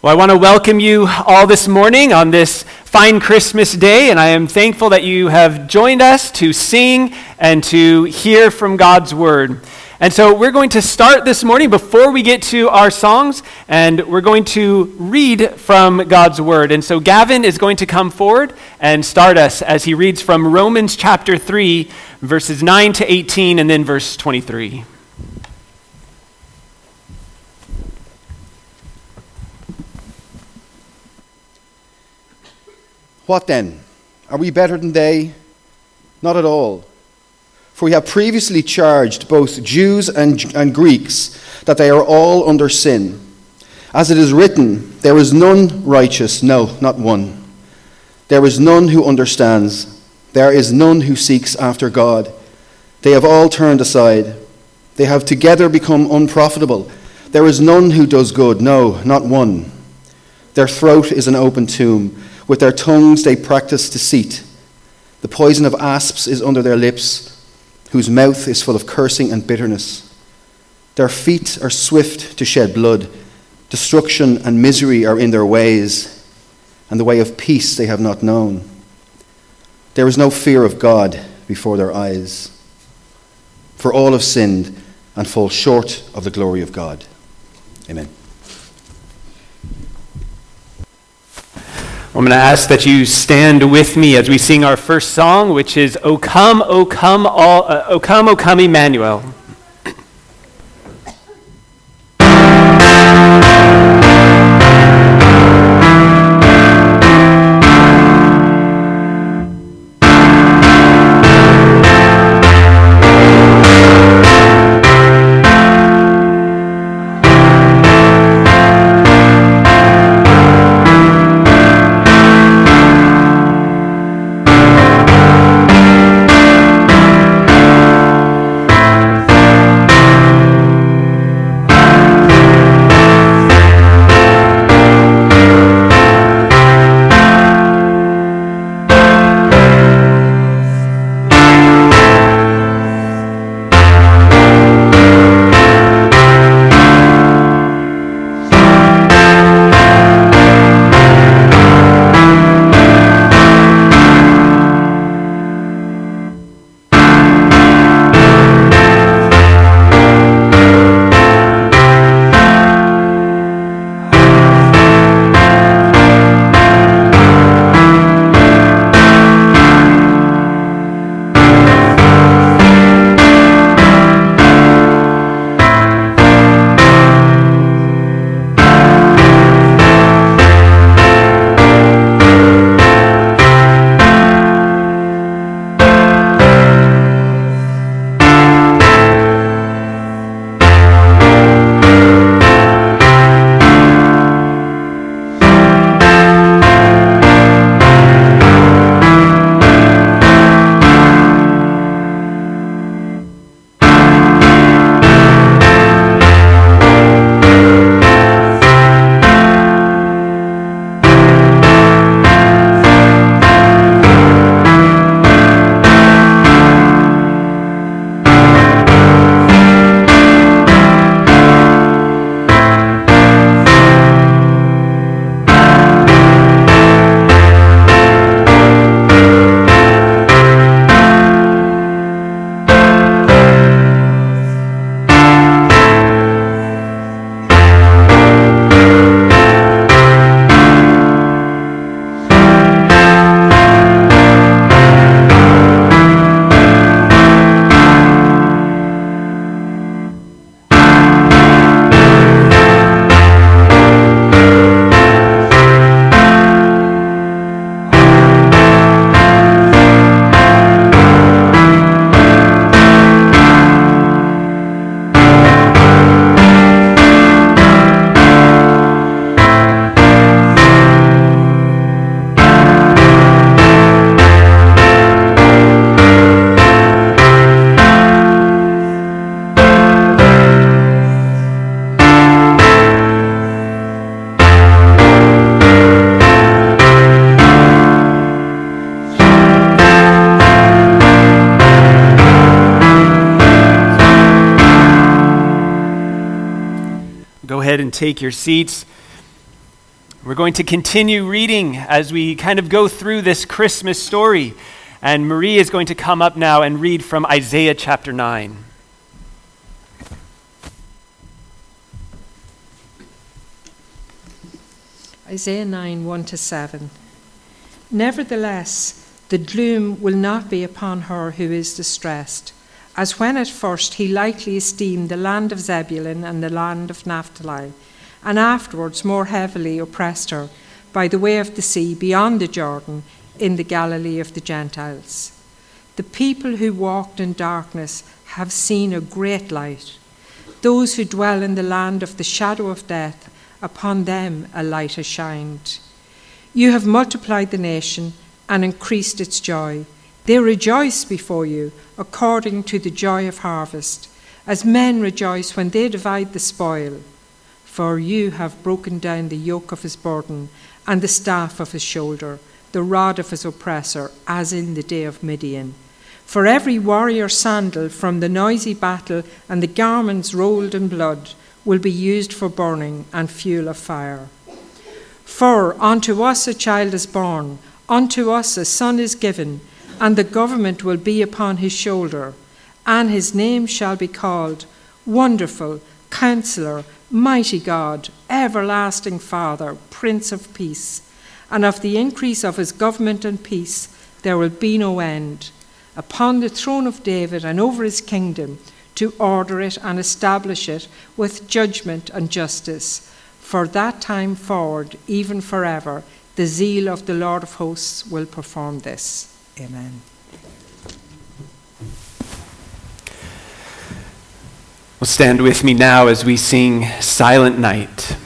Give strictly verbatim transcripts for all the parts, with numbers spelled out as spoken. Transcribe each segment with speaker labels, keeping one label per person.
Speaker 1: Well, I want to welcome you all this morning on this fine Christmas day, and I am thankful that you have joined us to sing and to hear from God's Word. And so we're going to start this morning before we get to our songs, and we're going to read from God's Word. And so Gavin is going to come forward and start us as he reads from Romans chapter three, verses nine to eighteen, and then verse twenty-three.
Speaker 2: What then? Are we better than they? Not at all. For we have previously charged both Jews and, and Greeks that they are all under sin. As it is written, there is none righteous, no, not one. There is none who understands. There is none who seeks after God. They have all turned aside. They have together become unprofitable. There is none who does good, no, not one. Their throat is an open tomb. With their tongues they practice deceit. The poison of asps is under their lips, whose mouth is full of cursing and bitterness. Their feet are swift to shed blood. Destruction and misery are in their ways, and the way of peace they have not known. There is no fear of God before their eyes. For all have sinned and fall short of the glory of God. Amen.
Speaker 1: I'm going to ask that you stand with me as we sing our first song, which is "O Come, O Come, all, uh, O Come, O Come, Emmanuel." Go ahead and take your seats. We're going to continue reading as we kind of go through this Christmas story. And Marie is going to come up now and read from Isaiah chapter nine.
Speaker 3: Isaiah nine, one to seven. Nevertheless, the gloom will not be upon her who is distressed, as when at first he lightly esteemed the land of Zebulun and the land of Naphtali, and afterwards more heavily oppressed her by the way of the sea beyond the Jordan, in the Galilee of the Gentiles. The people who walked in darkness have seen a great light. Those who dwell in the land of the shadow of death, upon them a light has shined. You have multiplied the nation and increased its joy. They rejoice before you according to the joy of harvest, as men rejoice when they divide the spoil. For you have broken down the yoke of his burden and the staff of his shoulder, the rod of his oppressor, as in the day of Midian. For every warrior sandal from the noisy battle and the garments rolled in blood will be used for burning and fuel of fire. For unto us a child is born, unto us a son is given, and the government will be upon his shoulder, and his name shall be called Wonderful, Counselor, Mighty God, Everlasting Father, Prince of Peace. And of the increase of his government and peace there will be no end, upon the throne of David and over his kingdom, to order it and establish it with judgment and justice. For that time forward, even forever, the zeal of the Lord of hosts will perform this. Amen.
Speaker 1: Well, stand with me now as we sing Silent Night.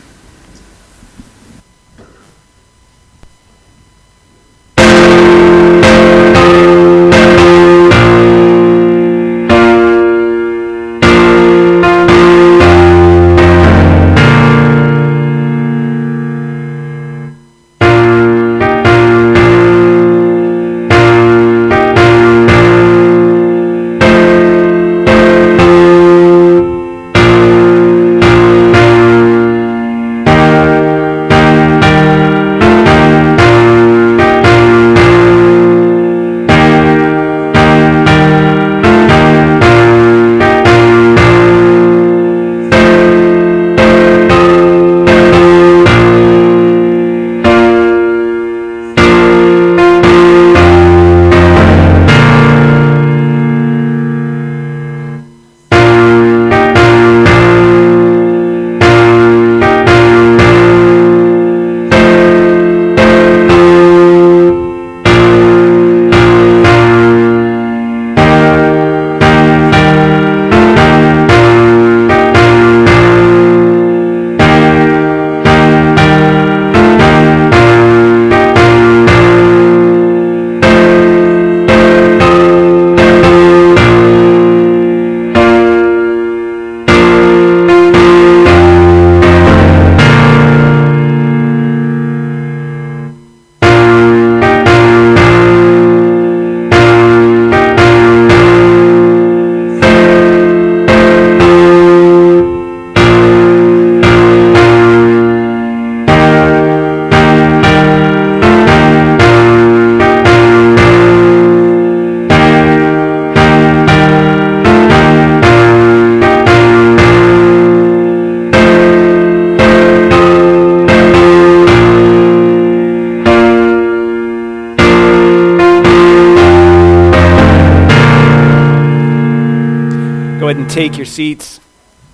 Speaker 1: And take your seats.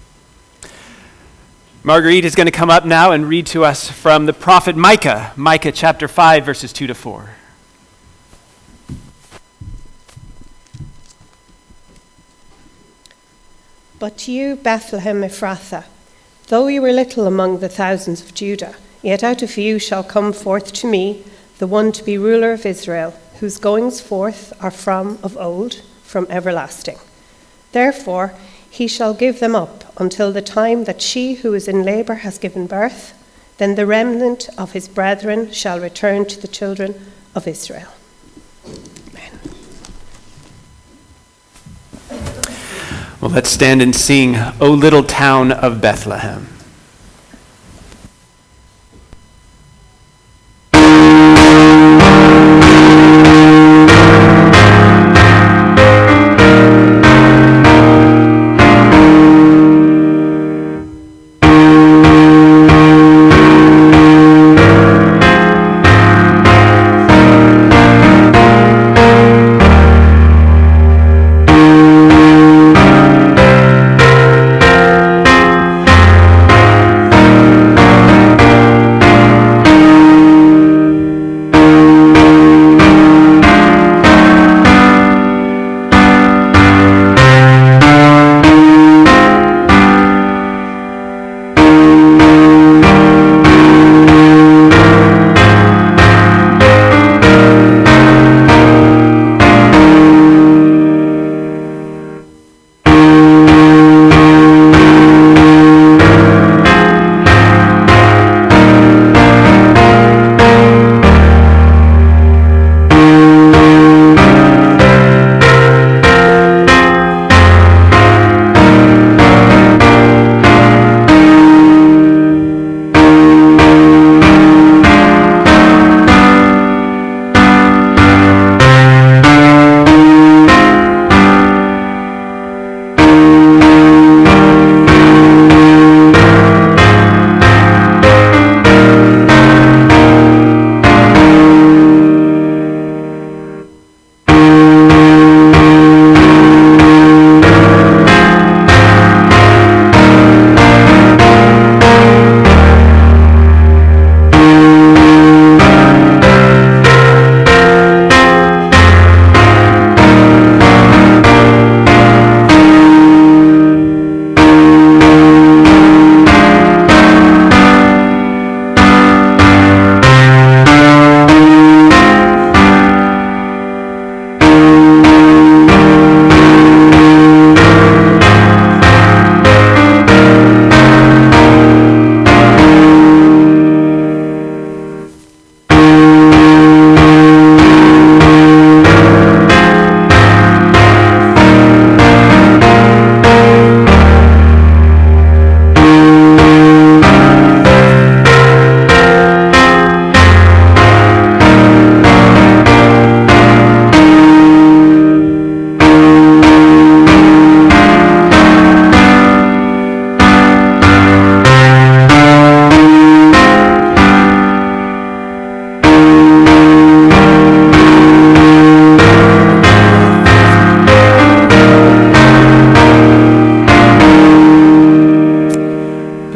Speaker 1: Marguerite is going to come up now and read to us from the prophet Micah, Micah chapter five, verses two to four.
Speaker 4: But you, Bethlehem Ephrathah, though you were little among the thousands of Judah, yet out of you shall come forth to me the one to be ruler of Israel, whose goings forth are from of old, from everlasting. Therefore, he shall give them up until the time that she who is in labor has given birth. Then the remnant of his brethren shall return to the children of Israel. Amen.
Speaker 1: Well, let's stand and sing, O Little Town of Bethlehem.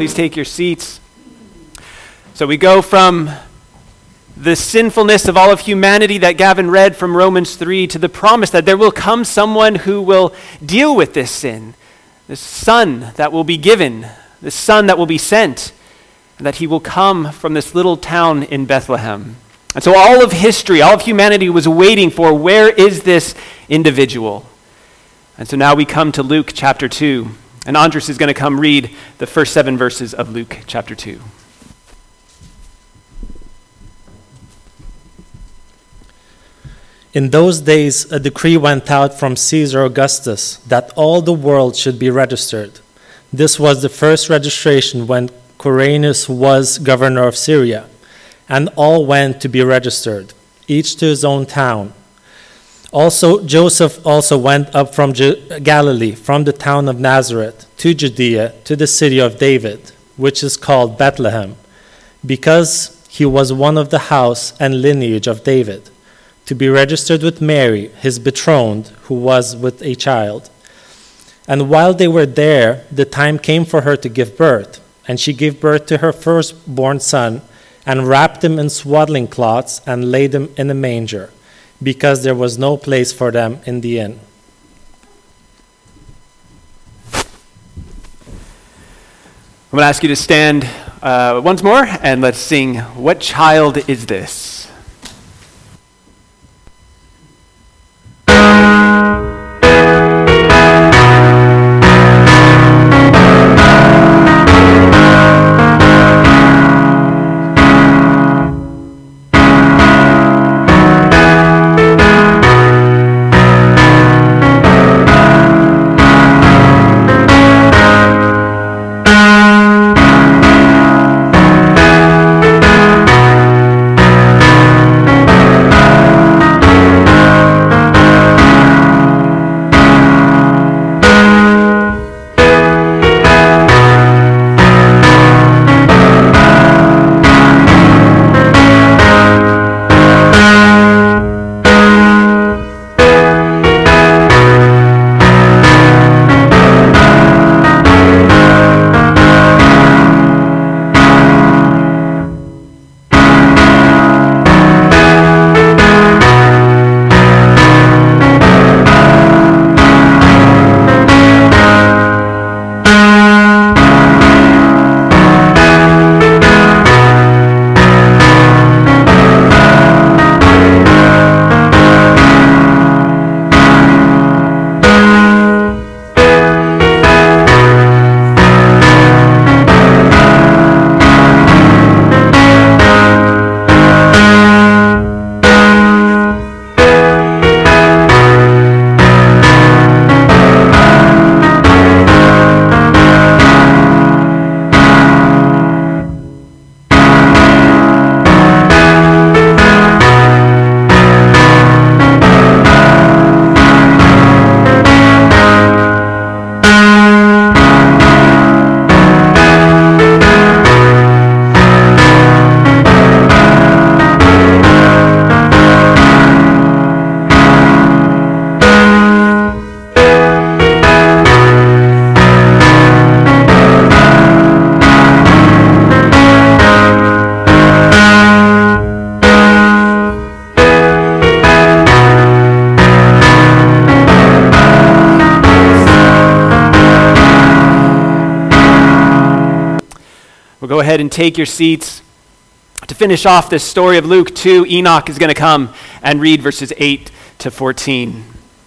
Speaker 1: Please take your seats. So we go from the sinfulness of all of humanity that Gavin read from Romans three to the promise that there will come someone who will deal with this sin, this son that will be given, this son that will be sent, and that he will come from this little town in Bethlehem. And so all of history, all of humanity was waiting for, where is this individual? And so now we come to Luke chapter two, and Andres is going to come read the first seven verses of Luke chapter two.
Speaker 5: In those days, a decree went out from Caesar Augustus that all the world should be registered. This was the first registration when Quirinius was governor of Syria, and all went to be registered, each to his own town. Also, Joseph also went up from Galilee, from the town of Nazareth, to Judea, to the city of David, which is called Bethlehem, because he was one of the house and lineage of David, to be registered with Mary, his betrothed, who was with a child. And while they were there, the time came for her to give birth, and she gave birth to her firstborn son, and wrapped him in swaddling cloths, and laid him in a manger, because there was no place for them in the inn.
Speaker 1: I'm going to ask you to stand uh, once more, and let's sing, "What Child Is This?" Go ahead and take your seats. To finish off this story of Luke two, Enoch is going to come and read verses eight to fourteen.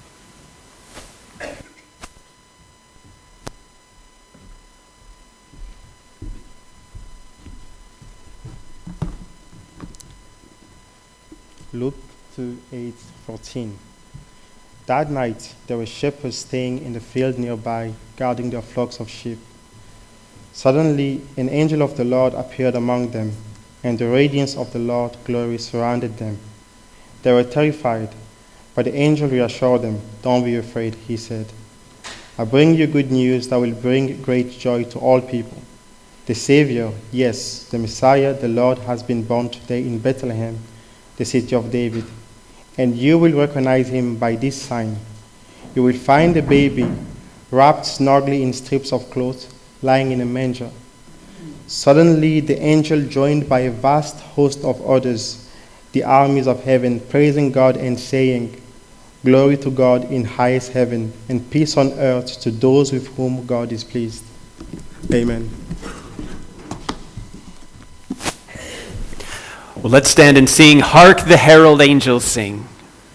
Speaker 6: Luke two, eight, fourteen. That night there were shepherds staying in the field nearby, guarding their flocks of sheep. Suddenly an angel of the Lord appeared among them, and the radiance of the Lord's glory surrounded them. They were terrified, but the angel reassured them. "Don't be afraid," he said. "I bring you good news that will bring great joy to all people. The Savior, yes, the Messiah, the Lord, has been born today in Bethlehem, the city of David. And you will recognize him by this sign. You will find a baby wrapped snugly in strips of cloth, lying in a manger." Suddenly the angel, joined by a vast host of others, the armies of heaven, praising God and saying, "Glory to God in highest heaven, and peace on earth to those with whom God is pleased." Amen.
Speaker 1: Well, let's stand and sing, "Hark the Herald Angels Sing."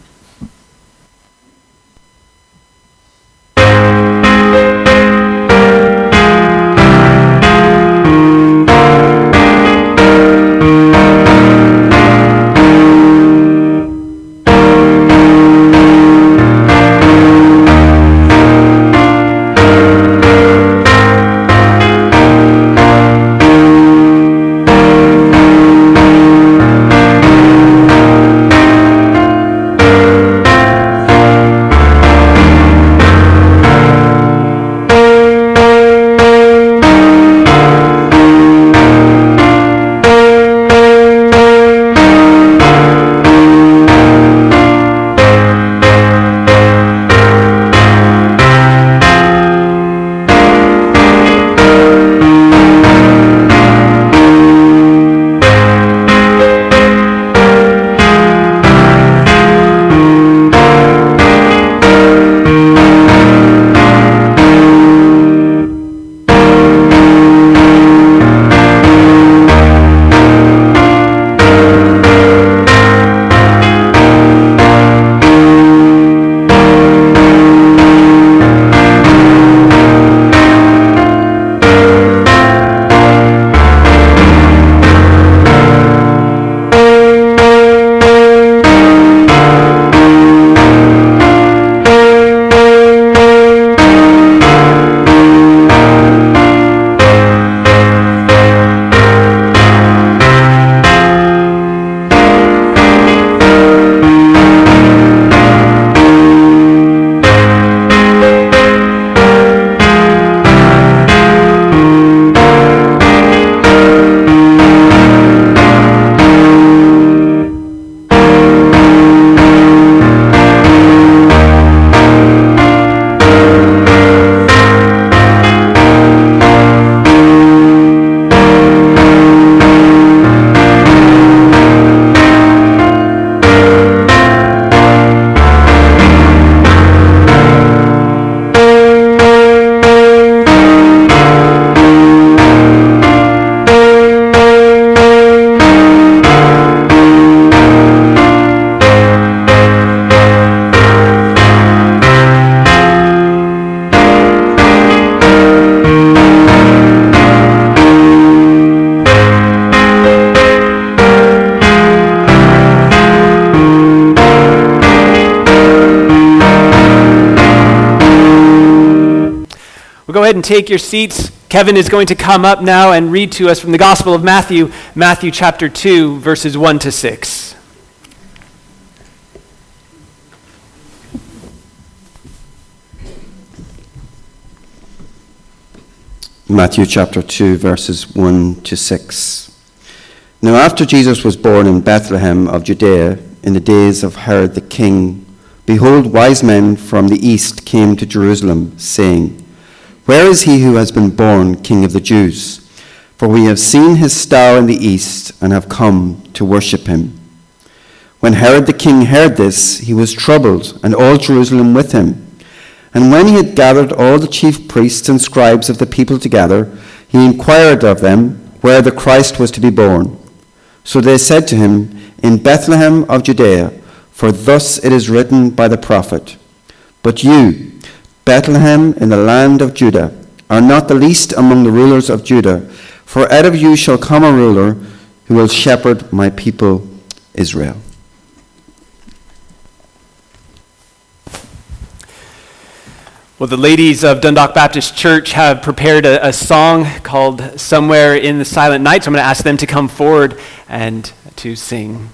Speaker 1: Well, go ahead and take your seats. Kevin is going to come up now and read to us from the Gospel of Matthew, Matthew chapter two, verses one to six.
Speaker 2: Matthew chapter two, verses one to six. Now after Jesus was born in Bethlehem of Judea, in the days of Herod the king, behold, wise men from the east came to Jerusalem, saying, "Where is he who has been born King of the Jews? For we have seen his star in the east and have come to worship him." When Herod the king heard this, he was troubled, and all Jerusalem with him. And when he had gathered all the chief priests and scribes of the people together, he inquired of them where the Christ was to be born. So they said to him, "In Bethlehem of Judea, for thus it is written by the prophet, But you, Bethlehem in the land of Judah, are not the least among the rulers of Judah, for out of you shall come a ruler who will shepherd my people Israel."
Speaker 1: Well, the ladies of Dundalk Baptist Church have prepared a, a song called "Somewhere in the Silent Night," so I'm going to ask them to come forward and to sing.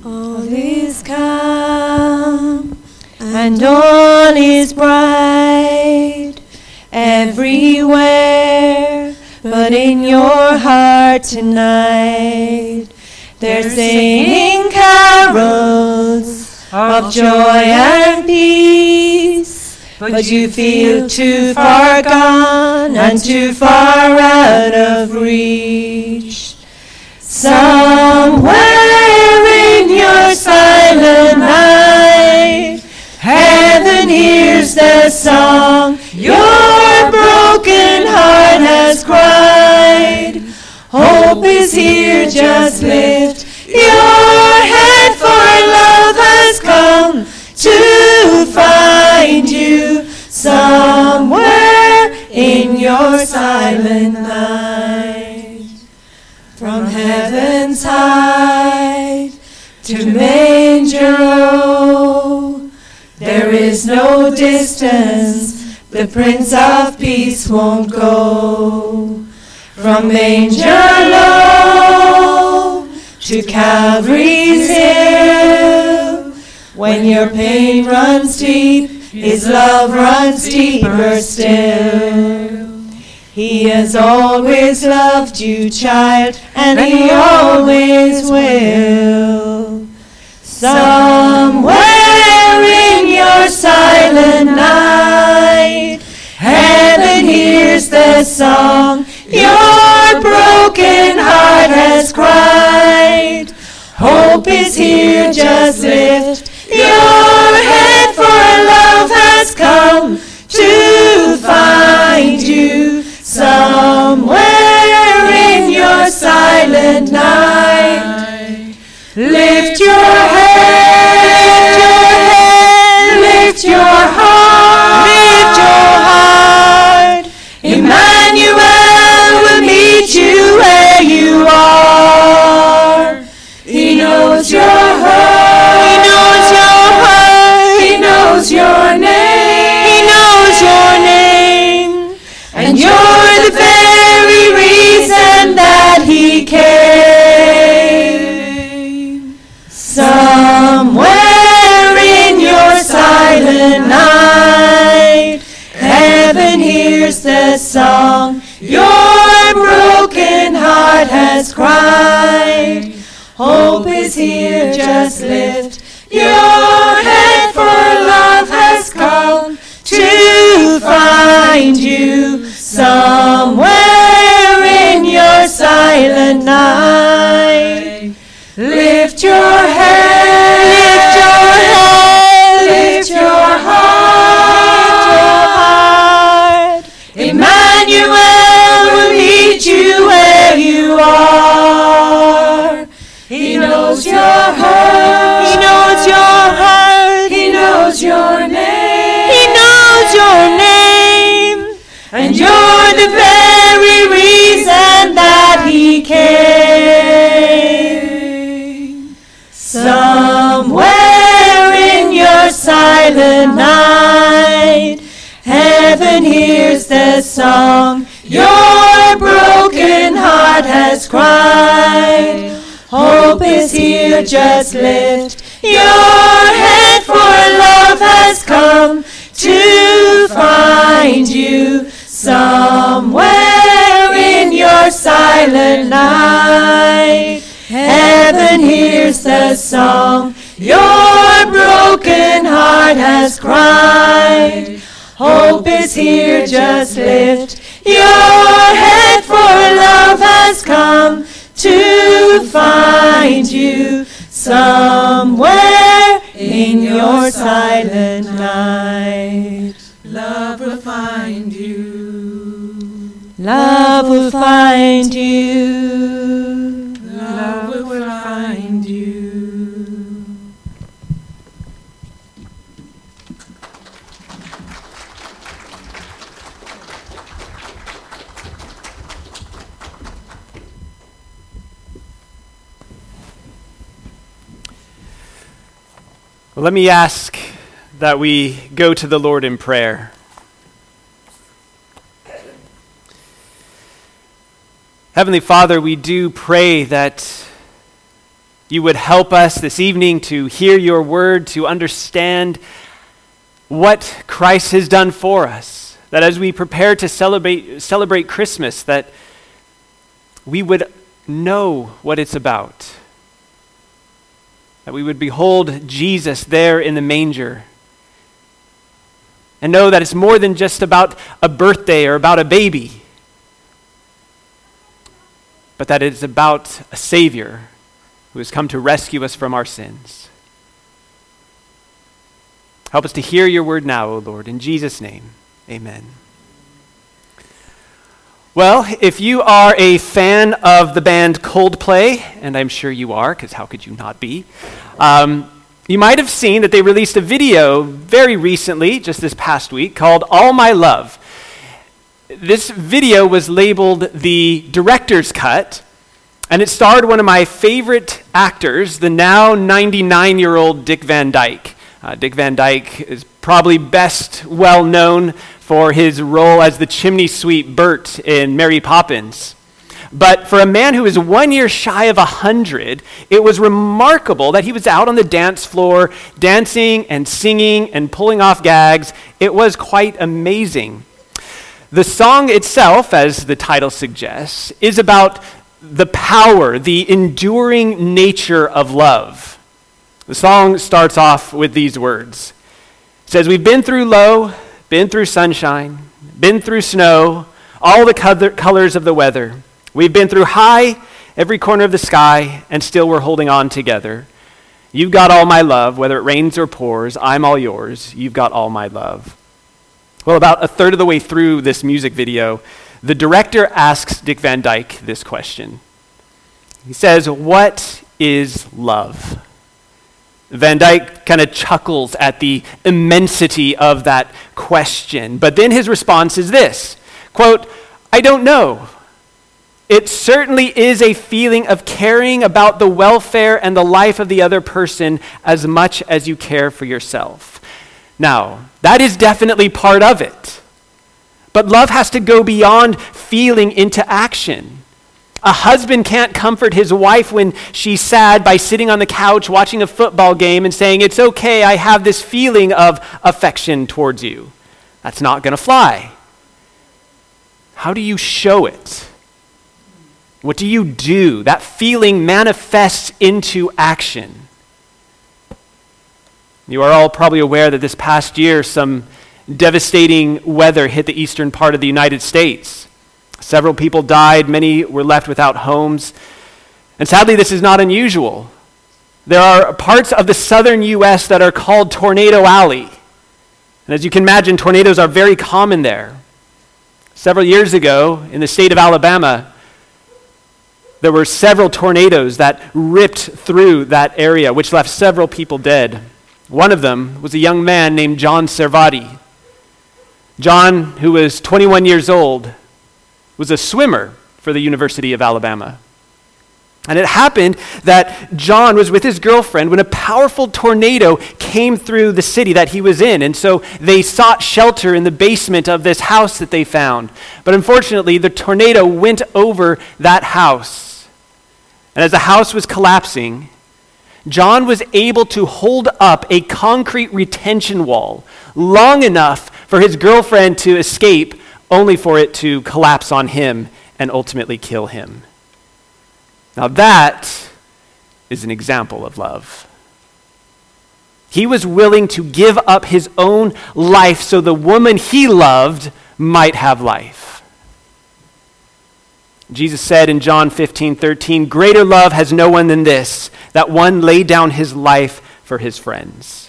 Speaker 7: All is calm and all is bright everywhere, but in your heart tonight they're singing carols of joy and peace, but you feel too far gone and too far out of reach. Somewhere in your silent night, heaven hears the song your broken heart has cried. Hope is here, just lift your head, for love has come to find you somewhere in your silent night. From heaven's height to manger low, there is no distance the Prince of Peace won't go. From manger low to Calvary's hill, when your pain runs deep, his love runs deeper still. He has always loved you, child, and he always will. Somewhere in your silent night, heaven hears the song your broken heart has cried. Hope is here, just lift your head, for love has come to find you somewhere in your silent night. Lift your head, lift your heart, lift your heart. Emmanuel will meet you where you are. He knows your heart, he knows your heart, he knows your name, he knows your name, and you're the very reason that he came. Somewhere in your silent night, heaven hears the song your broken heart has cried. Hope is here, just lift your head, for love has come to find you somewhere in your silent night. Lift your head, lift your head, lift your heart. Emmanuel will meet you where you are. He knows your heart, he knows your heart, he knows your name, he knows your name, and you're the very reason that he came. Somewhere in your silent night, heaven hears the song your broken heart has cried. Hope is here, just lift your head, for love has come to find you somewhere in your silent night. Heaven hears the song your broken heart has cried. Hope is here, just lift your head, for love has come to find you somewhere in your silent night.
Speaker 8: Love will find you.
Speaker 7: Love will find you.
Speaker 8: Love will find you.
Speaker 1: Well, let me ask that we go to the Lord in prayer. Heavenly Father, we do pray that you would help us this evening to hear your word, to understand what Christ has done for us, that as we prepare to celebrate, celebrate Christmas, that we would know what it's about, that we would behold Jesus there in the manger, and know that it's more than just about a birthday or about a baby, but that it is about a Savior who has come to rescue us from our sins. Help us to hear your word now, O Lord. In Jesus' name, amen. Well, if you are a fan of the band Coldplay, and I'm sure you are, because how could you not be, um, you might have seen that they released a video very recently, just this past week, called All My Love. This video was labeled the director's cut, and it starred one of my favorite actors, the now ninety-nine-year-old Dick Van Dyke. Uh, Dick Van Dyke is probably best well known for his role as the chimney sweep Bert in Mary Poppins. But for a man who is one year shy of a hundred, it was remarkable that he was out on the dance floor dancing and singing and pulling off gags. It was quite amazing. The song itself, as the title suggests, is about the power, the enduring nature of love. The song starts off with these words. It says, "We've been through low, been through sunshine, been through snow, all the color- colors of the weather. We've been through high, every corner of the sky, and still we're holding on together. You've got all my love, whether it rains or pours, I'm all yours. You've got all my love." Well, about a third of the way through this music video, the director asks Dick Van Dyke this question. He says, "What is love?" Van Dyke kind of chuckles at the immensity of that question, but then his response is this, quote, "I don't know. It certainly is a feeling of caring about the welfare and the life of the other person as much as you care for yourself." Now, that is definitely part of it. But love has to go beyond feeling into action. A husband can't comfort his wife when she's sad by sitting on the couch watching a football game and saying, "It's okay, I have this feeling of affection towards you." That's not going to fly. How do you show it? What do you do? That feeling manifests into action. You are all probably aware that this past year some devastating weather hit the eastern part of the United States. Several people died, many were left without homes. And sadly, this is not unusual. There are parts of the southern U S that are called Tornado Alley. And as you can imagine, tornadoes are very common there. Several years ago, in the state of Alabama, there were several tornadoes that ripped through that area, which left several people dead. One of them was a young man named John Servati. John, who was twenty-one years old, was a swimmer for the University of Alabama. And it happened that John was with his girlfriend when a powerful tornado came through the city that he was in. And so they sought shelter in the basement of this house that they found. But unfortunately, the tornado went over that house. And as the house was collapsing, John was able to hold up a concrete retention wall long enough for his girlfriend to escape, only for it to collapse on him and ultimately kill him. Now that is an example of love. He was willing to give up his own life so the woman he loved might have life. Jesus said in John fifteen thirteen, "Greater love has no one than this, that one lay down his life for his friends."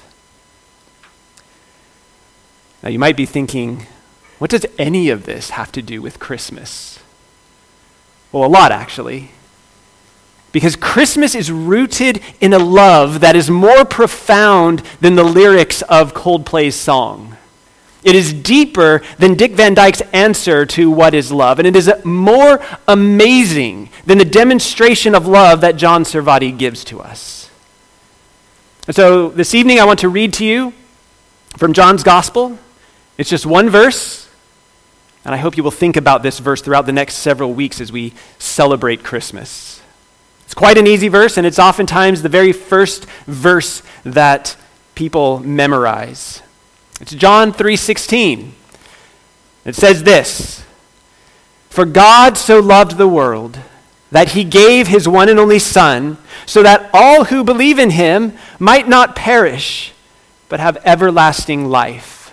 Speaker 1: Now you might be thinking, what does any of this have to do with Christmas? Well, a lot actually. Because Christmas is rooted in a love that is more profound than the lyrics of Coldplay's song. It is deeper than Dick Van Dyke's answer to what is love, and it is more amazing than the demonstration of love that John Servati gives to us. And so this evening I want to read to you from John's Gospel. It's just one verse, and I hope you will think about this verse throughout the next several weeks as we celebrate Christmas. It's quite an easy verse, and it's oftentimes the very first verse that people memorize. It's John three sixteen. It says this, "For God so loved the world that he gave his one and only Son, so that all who believe in him might not perish, but have everlasting life."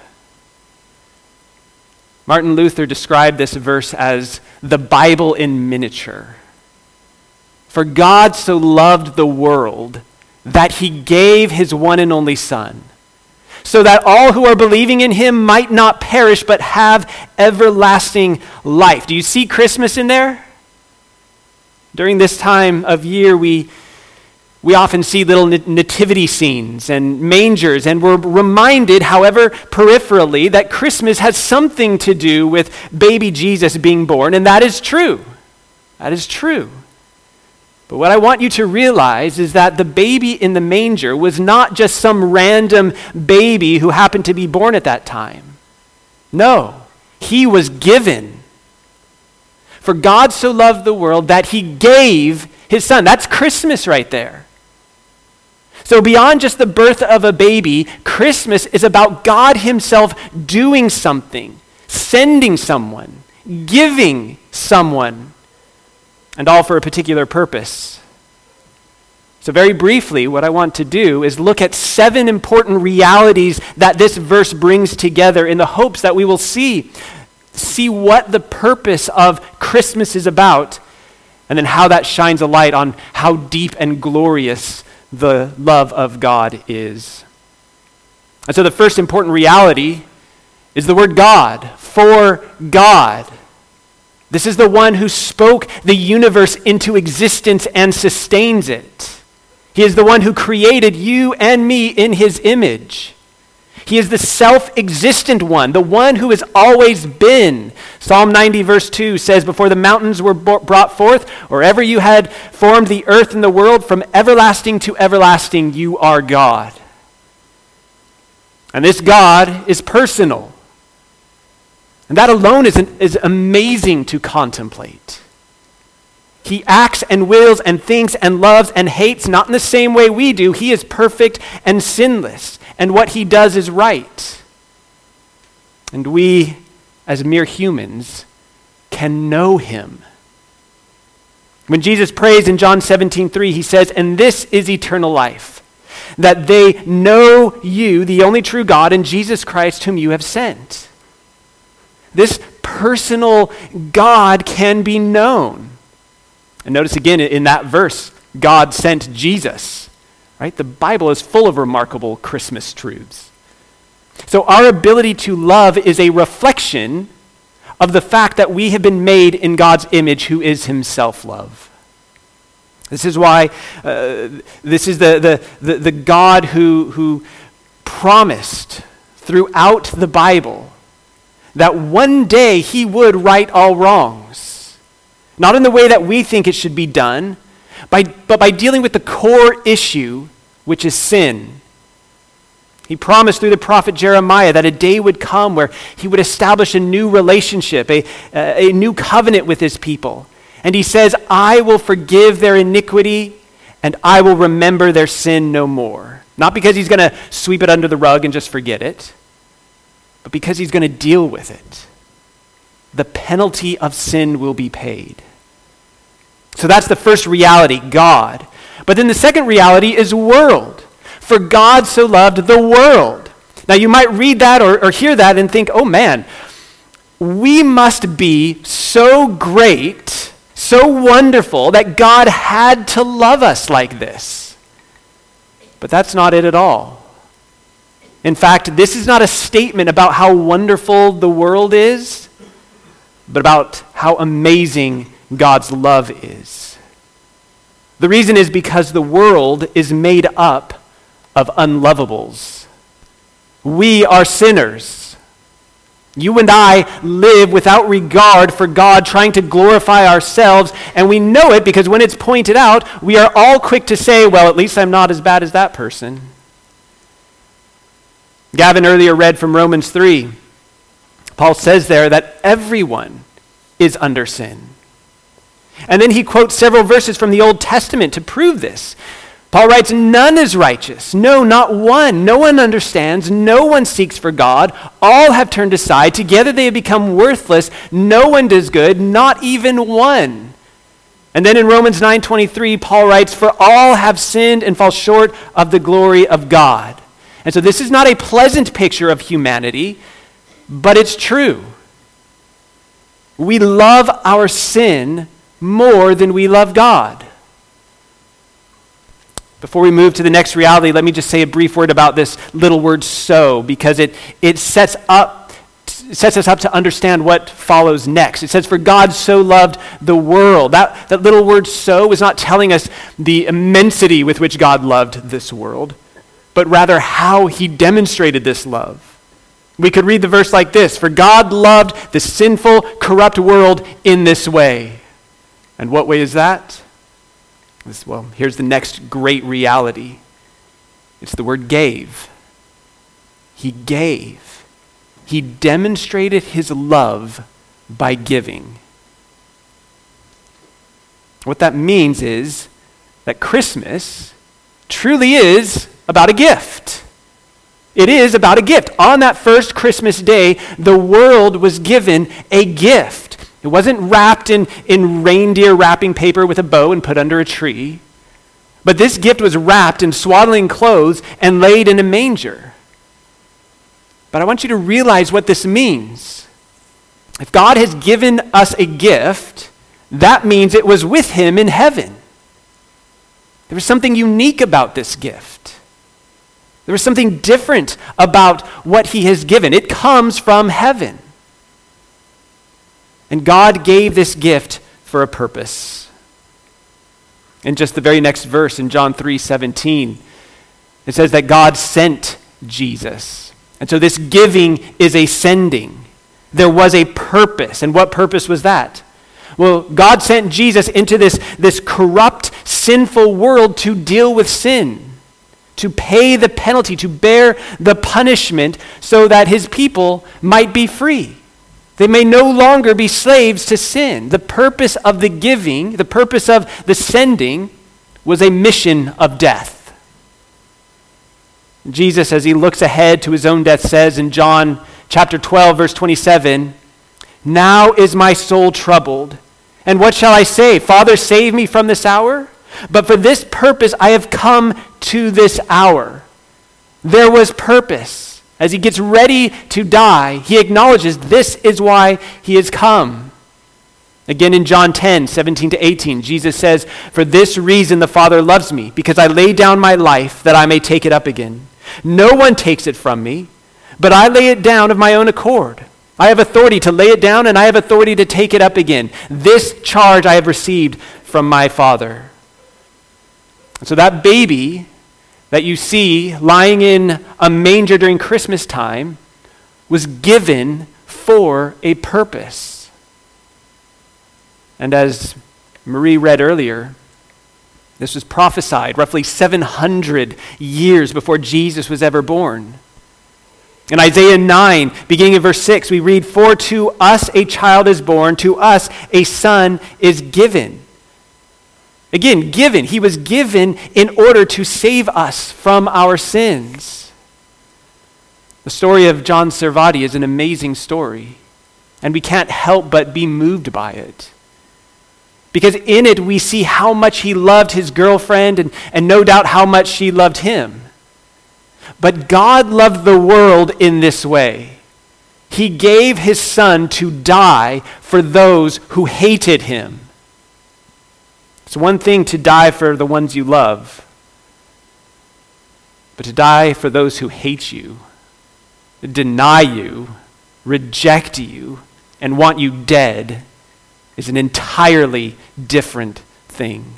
Speaker 1: Martin Luther described this verse as the Bible in miniature. For God so loved the world that he gave his one and only Son, so that all who are believing in him might not perish but have everlasting life. Do you see Christmas in there? During this time of year, we we often see little nativity scenes and mangers, and we're reminded, however peripherally, that Christmas has something to do with baby Jesus being born, and that is true. That is true. But what I want you to realize is that the baby in the manger was not just some random baby who happened to be born at that time. No, he was given. For God so loved the world that he gave his Son. That's Christmas right there. So beyond just the birth of a baby, Christmas is about God himself doing something, sending someone, giving someone, and all for a particular purpose. So very briefly, what I want to do is look at seven important realities that this verse brings together in the hopes that we will see, see what the purpose of Christmas is about, and then how that shines a light on how deep and glorious the love of God is. And so the first important reality is the word God, for God. This is the one who spoke the universe into existence and sustains it. He is the one who created you and me in his image. He is the self-existent one, the one who has always been. Psalm ninety verse two says, "Before the mountains were brought forth, or ever you had formed the earth and the world, from everlasting to everlasting you are God." And this God is personal. And that alone is, an, is amazing to contemplate. He acts and wills and thinks and loves and hates not in the same way we do. He is perfect and sinless, and what he does is right. And we, as mere humans, can know him. When Jesus prays in John seventeen three, he says, "And this is eternal life, that they know you, the only true God, and Jesus Christ whom you have sent." This personal God can be known. And notice again in that verse, God sent Jesus, right? The Bible is full of remarkable Christmas truths. So our ability to love is a reflection of the fact that we have been made in God's image, who is himself love. This is why, uh, this is the, the, the, the God who, who promised throughout the Bible that one day he would right all wrongs. Not in the way that we think it should be done, by, but by dealing with the core issue, which is sin. He promised through the prophet Jeremiah that a day would come where he would establish a new relationship, a, a new covenant with his people. And he says, "I will forgive their iniquity and I will remember their sin no more." Not because he's going to sweep it under the rug and just forget it, but because he's going to deal with it. The penalty of sin will be paid. So that's the first reality, God. But then the second reality is world. For God so loved the world. Now you might read that or, or hear that and think, oh man, we must be so great, so wonderful that God had to love us like this. But that's not it at all. In fact, this is not a statement about how wonderful the world is, but about how amazing God's love is. The reason is because the world is made up of unlovables. We are sinners. You and I live without regard for God, trying to glorify ourselves, and we know it because when it's pointed out, we are all quick to say, well, at least I'm not as bad as that person. Gavin earlier read from Romans three. Paul says there that everyone is under sin. And then he quotes several verses from the Old Testament to prove this. Paul writes, none is righteous. No, not one. No one understands. No one seeks for God. All have turned aside. Together they have become worthless. No one does good, not even one. And then in Romans nine twenty-three, Paul writes, for all have sinned and fall short of the glory of God. And so this is not a pleasant picture of humanity, but it's true. We love our sin more than we love God. Before we move to the next reality, let me just say a brief word about this little word so, because it, it sets up sets us up to understand what follows next. It says, for God so loved the world. That, that little word so is not telling us the immensity with which God loved this world, but rather how he demonstrated this love. We could read the verse like this, for God loved the sinful, corrupt world in this way. And what way is that? This, well, here's the next great reality. It's the word gave. He gave. He demonstrated his love by giving. What that means is that Christmas truly is about a gift. It is about a gift. On that first Christmas day, the world was given a gift. It wasn't wrapped in, in reindeer wrapping paper with a bow and put under a tree. But this gift was wrapped in swaddling clothes and laid in a manger. But I want you to realize what this means. If God has given us a gift, that means it was with him in heaven. There was something unique about this gift. There was something different about what he has given. It comes from heaven. And God gave this gift for a purpose. In just the very next verse in John three seventeen, it says that God sent Jesus. And so this giving is a sending. There was a purpose. And what purpose was that? Well, God sent Jesus into this, this corrupt, sinful world to deal with sin, to pay the penalty, to bear the punishment so that his people might be free. They may no longer be slaves to sin. The purpose of the giving, the purpose of the sending, was a mission of death. Jesus, as he looks ahead to his own death, says in John chapter twelve, verse twenty-seven, now is my soul troubled. And what shall I say? Father, save me from this hour? But for this purpose I have come to this hour. There was purpose. As he gets ready to die, he acknowledges this is why he has come. Again in John ten, seventeen to eighteen, Jesus says, for this reason the Father loves me, because I lay down my life that I may take it up again. No one takes it from me, but I lay it down of my own accord. I have authority to lay it down, and I have authority to take it up again. This charge I have received from my Father. And so that baby that you see lying in a manger during Christmas time was given for a purpose. And as Marie read earlier, this was prophesied roughly seven hundred years before Jesus was ever born. In Isaiah nine, beginning in verse six, we read, for to us a child is born, to us a son is given. Again, given. He was given in order to save us from our sins. The story of John Servati is an amazing story, and we can't help but be moved by it. Because in it we see how much he loved his girlfriend, and, and no doubt how much she loved him. But God loved the world in this way. He gave his son to die for those who hated him. It's one thing to die for the ones you love, but to die for those who hate you, deny you, reject you, and want you dead is an entirely different thing.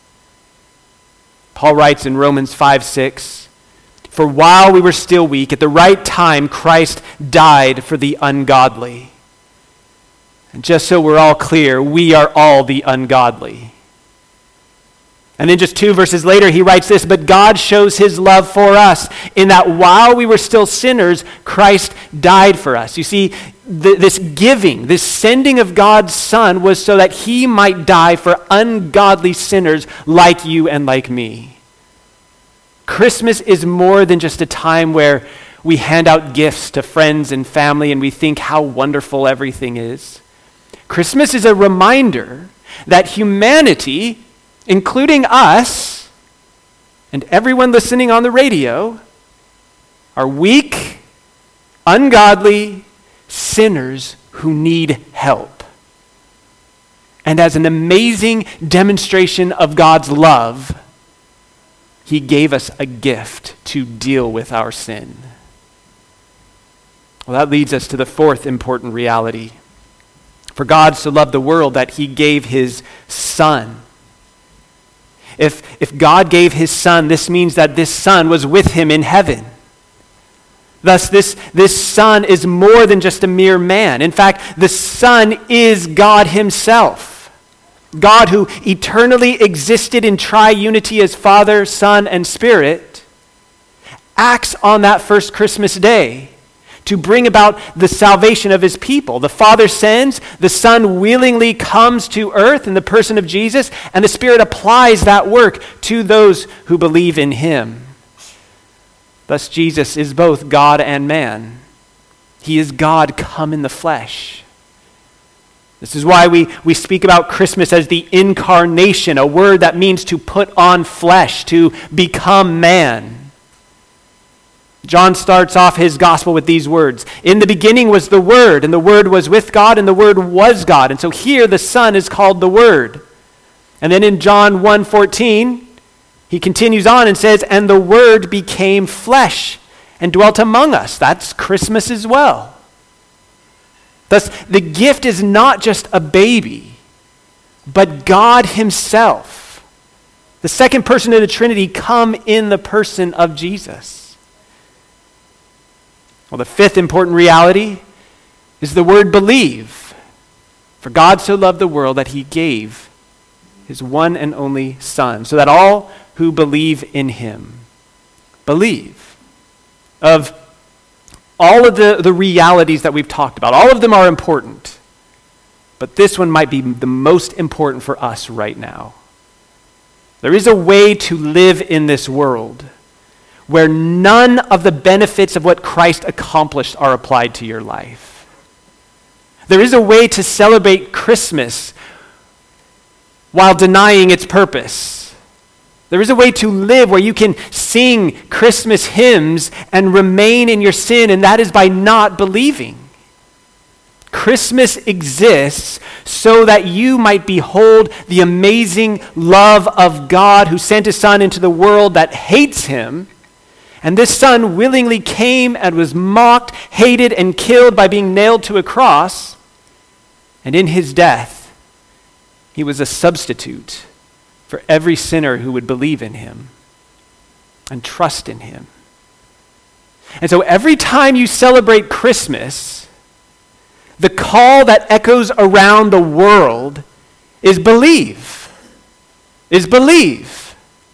Speaker 1: Paul writes in Romans five six, for while we were still weak, at the right time Christ died for the ungodly. And just so we're all clear, we are all the ungodly. And then just two verses later, he writes this, but God shows his love for us in that while we were still sinners, Christ died for us. You see, th- this giving, this sending of God's Son was so that he might die for ungodly sinners like you and like me. Christmas is more than just a time where we hand out gifts to friends and family and we think how wonderful everything is. Christmas is a reminder that humanity, including us and everyone listening on the radio, are weak, ungodly sinners who need help. And as an amazing demonstration of God's love, he gave us a gift to deal with our sin. Well, that leads us to the fourth important reality. For God so loved the world that he gave his Son. If, if God gave his Son, this means that this Son was with him in heaven. Thus, this, this Son is more than just a mere man. In fact, the Son is God himself. God who eternally existed in triunity as Father, Son, and Spirit, acts on that first Christmas day to bring about the salvation of his people. The Father sends, the Son willingly comes to earth in the person of Jesus, and the Spirit applies that work to those who believe in him. Thus, Jesus is both God and man. He is God come in the flesh. This is why we, we speak about Christmas as the incarnation, a word that means to put on flesh, to become man. John starts off his gospel with these words. In the beginning was the Word, and the Word was with God, and the Word was God. And so here the Son is called the Word. And then in John one fourteen, he continues on and says, and the Word became flesh and dwelt among us. That's Christmas as well. Thus, the gift is not just a baby, but God himself, the second person of the Trinity, come in the person of Jesus. Well, the fifth important reality is the word believe. For God so loved the world that he gave his one and only Son, so that all who believe in him believe. Of all of the, the realities that we've talked about, all of them are important, but this one might be the most important for us right now. There is a way to live in this world where none of the benefits of what Christ accomplished are applied to your life. There is a way to celebrate Christmas while denying its purpose. There is a way to live where you can sing Christmas hymns and remain in your sin, and that is by not believing. Christmas exists so that you might behold the amazing love of God who sent his Son into the world that hates him. And this Son willingly came and was mocked, hated, and killed by being nailed to a cross. And in his death, he was a substitute for every sinner who would believe in him and trust in him. And so every time you celebrate Christmas, the call that echoes around the world is believe. Is believe.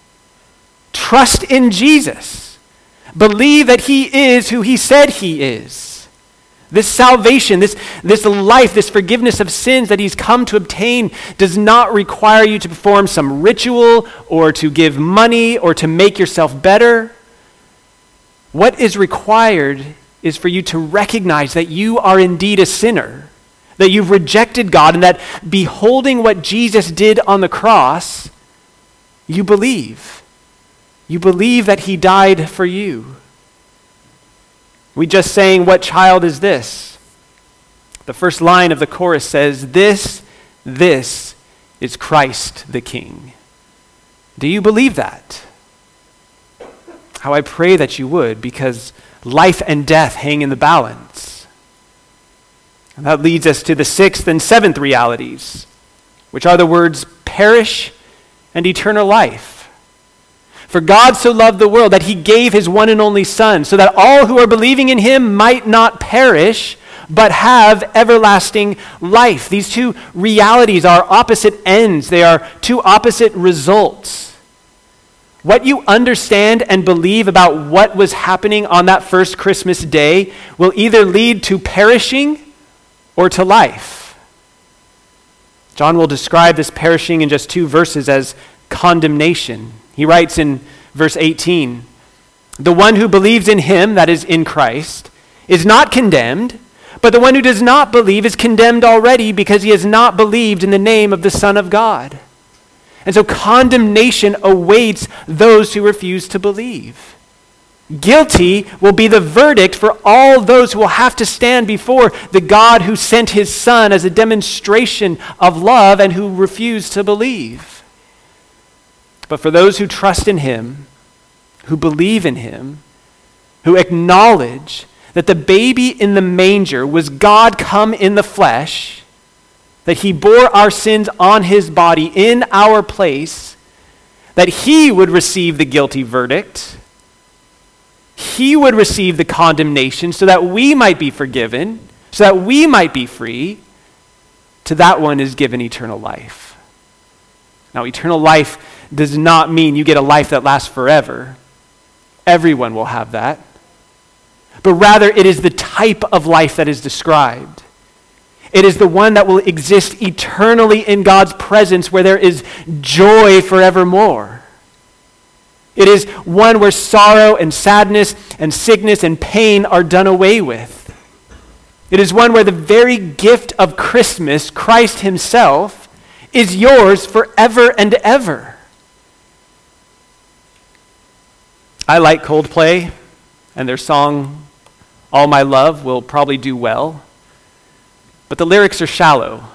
Speaker 1: Trust in Jesus. Believe that he is who he said he is. This salvation, this, this life, this forgiveness of sins that he's come to obtain does not require you to perform some ritual or to give money or to make yourself better. What is required is for you to recognize that you are indeed a sinner, that you've rejected God, and that beholding what Jesus did on the cross, you believe. You believe that he died for you. We just sang, "What child is this?" The first line of the chorus says, "This, this is Christ the King." Do you believe that? How I pray that you would, because life and death hang in the balance. And that leads us to the sixth and seventh realities, which are the words perish and eternal life. For God so loved the world that he gave his one and only Son, so that all who are believing in him might not perish, but have everlasting life. These two realities are opposite ends. They are two opposite results. What you understand and believe about what was happening on that first Christmas day will either lead to perishing or to life. John will describe this perishing in just two verses as condemnation. He writes in verse eighteen, "The one who believes in him, that is in Christ, is not condemned, but the one who does not believe is condemned already because he has not believed in the name of the Son of God." And so condemnation awaits those who refuse to believe. Guilty will be the verdict for all those who will have to stand before the God who sent his Son as a demonstration of love and who refused to believe. But for those who trust in him, who believe in him, who acknowledge that the baby in the manger was God come in the flesh, that he bore our sins on his body in our place, that he would receive the guilty verdict, he would receive the condemnation so that we might be forgiven, so that we might be free, to that one is given eternal life. Now, eternal life does not mean you get a life that lasts forever. Everyone will have that. But rather, it is the type of life that is described. It is the one that will exist eternally in God's presence, where there is joy forevermore. It is one where sorrow and sadness and sickness and pain are done away with. It is one where the very gift of Christmas, Christ himself, is yours forever and ever. I like Coldplay, and their song, All My Love, will probably do well. But the lyrics are shallow.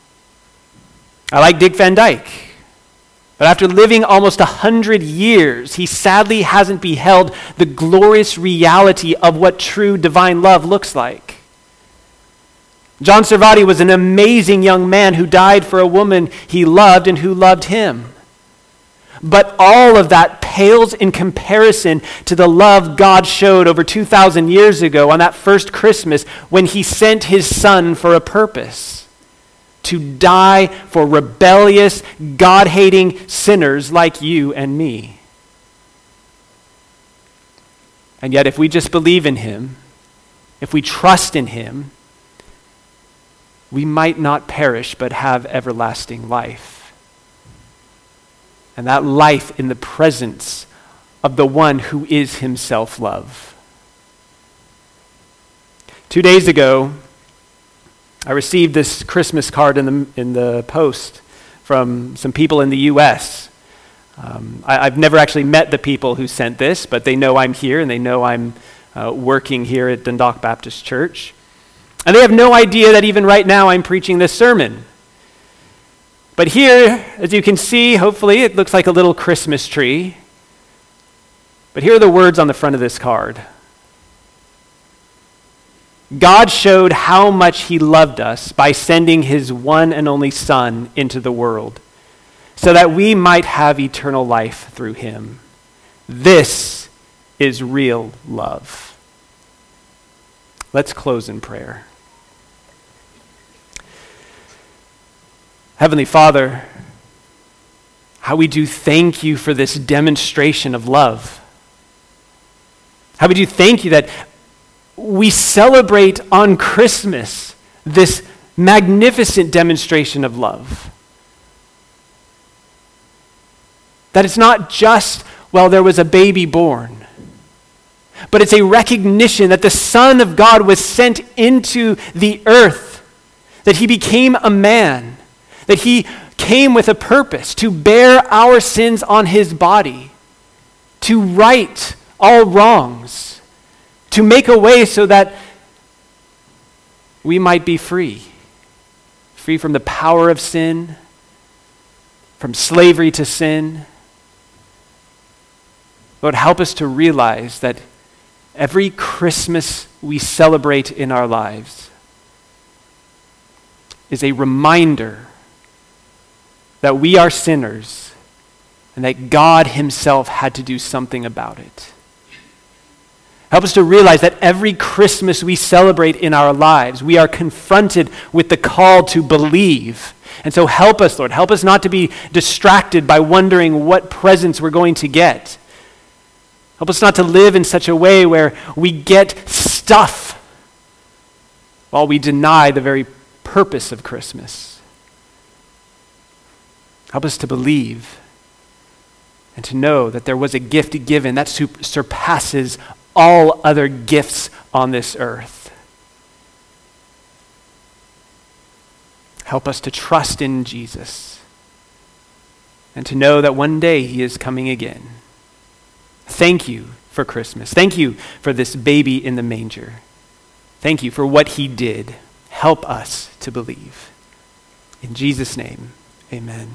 Speaker 1: I like Dick Van Dyke. But after living almost a hundred years, he sadly hasn't beheld the glorious reality of what true divine love looks like. John Servati was an amazing young man who died for a woman he loved and who loved him. But all of that pales in comparison to the love God showed over two thousand years ago on that first Christmas when he sent his Son for a purpose: to die for rebellious, God-hating sinners like you and me. And yet, if we just believe in him, if we trust in him, we might not perish but have everlasting life. And that life in the presence of the one who is himself love. Two days ago, I received this Christmas card in the in the post from some people in the U S Um, I, I've never actually met the people who sent this, but they know I'm here and they know I'm uh, working here at Dundalk Baptist Church. And they have no idea that even right now I'm preaching this sermon. But here, as you can see, hopefully it looks like a little Christmas tree. But here are the words on the front of this card. God showed how much he loved us by sending his one and only Son into the world, so that we might have eternal life through him. This is real love. Let's close in prayer. Heavenly Father, how we do thank you for this demonstration of love. How we do thank you that we celebrate on Christmas this magnificent demonstration of love. That it's not just, well, there was a baby born, but it's a recognition that the Son of God was sent into the earth, that he became a man, that he came with a purpose to bear our sins on his body, to right all wrongs, to make a way so that we might be free, free from the power of sin, from slavery to sin. Lord, help us to realize that every Christmas we celebrate in our lives is a reminder that we are sinners and that God himself had to do something about it. Help us to realize that every Christmas we celebrate in our lives, we are confronted with the call to believe, And so help us, Lord. Help us not to be distracted by wondering what presents we're going to get. Help us not to live in such a way where we get stuff while we deny the very purpose of Christmas. Help us to believe and to know that there was a gift given that surpasses all other gifts on this earth. Help us to trust in Jesus and to know that one day he is coming again. Thank you for Christmas. Thank you for this baby in the manger. Thank you for what he did. Help us to believe. In Jesus' name, amen.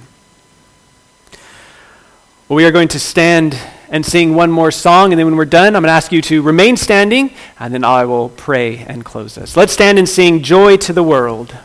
Speaker 1: Well, we are going to stand and sing one more song, and then when we're done, I'm going to ask you to remain standing, and then I will pray and close us. Let's stand and sing Joy to the World.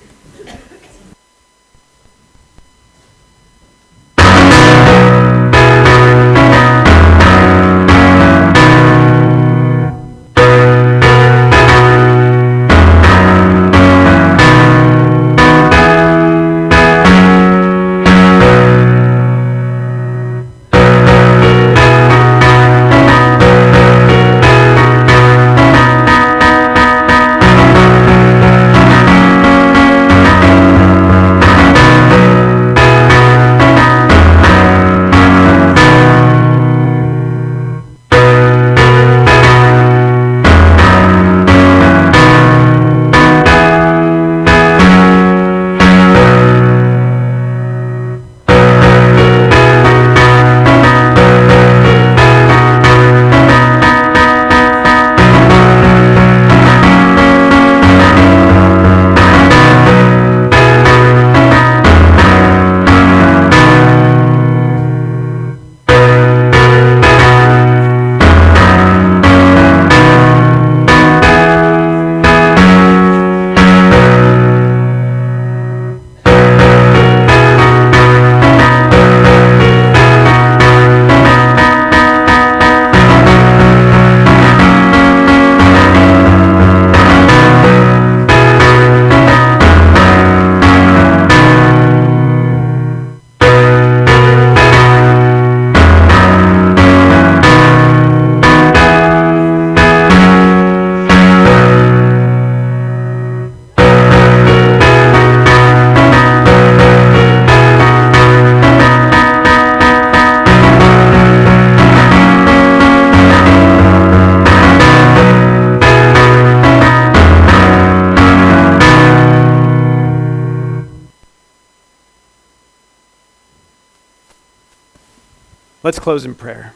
Speaker 1: Let's close in prayer.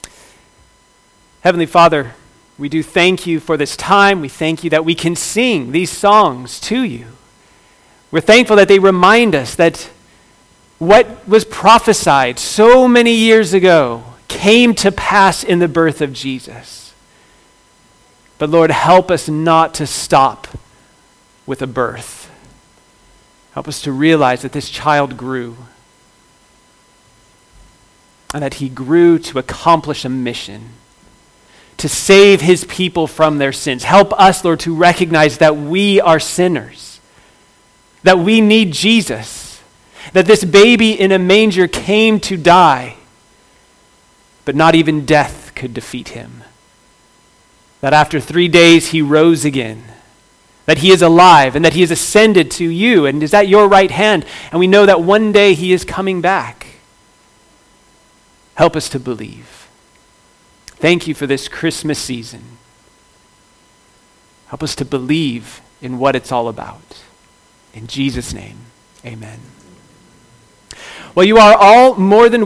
Speaker 1: Heavenly Father, we do thank you for this time. We thank you that we can sing these songs to you. We're thankful that they remind us that what was prophesied so many years ago came to pass in the birth of Jesus. But Lord, help us not to stop with a birth. Help us to realize that this child grew, and that he grew to accomplish a mission, to save his people from their sins. Help us, Lord, to recognize that we are sinners, that we need Jesus, that this baby in a manger came to die, but not even death could defeat him. That after three days he rose again, that he is alive, and that he has ascended to you and is at your right hand, and we know that one day he is coming back. Help us to believe. Thank you for this Christmas season. Help us to believe in what it's all about. In Jesus' name, amen. Well, you are all more than